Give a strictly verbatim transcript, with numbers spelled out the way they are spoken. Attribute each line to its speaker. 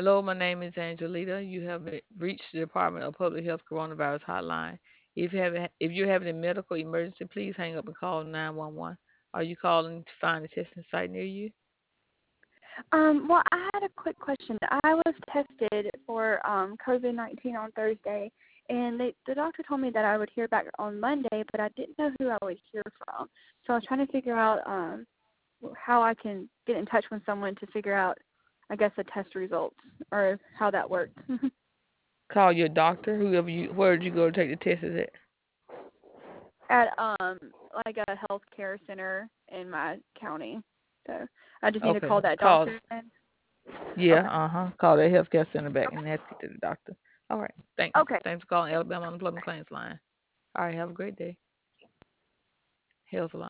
Speaker 1: Hello, my name is Angelita. You have been- reached the Department of Public Health Coronavirus Hotline. If you have if you're having a medical emergency, please hang up and call nine one one. Are you calling to find a testing site near you?
Speaker 2: Um, well, I had a quick question. I was tested for um, COVID nineteen on Thursday, and they, the doctor told me that I would hear back on Monday, but I didn't know who I would hear from. So I was trying to figure out um, how I can get in touch with someone to figure out, I guess, the test results or how that worked.
Speaker 1: Call your doctor, whoever you where did you go to take the test is at?
Speaker 2: At um, like a health care center in my county. So I just need to
Speaker 1: Okay.
Speaker 2: call that
Speaker 1: Call
Speaker 2: doctor then?
Speaker 1: yeah,
Speaker 2: Okay.
Speaker 1: uh-huh. Call that healthcare center back
Speaker 2: Okay.
Speaker 1: and ask to get to the doctor. All right. Thanks.
Speaker 2: Okay.
Speaker 1: Thanks for calling Alabama Unemployment Claims Line. All right, have a great day. Health line.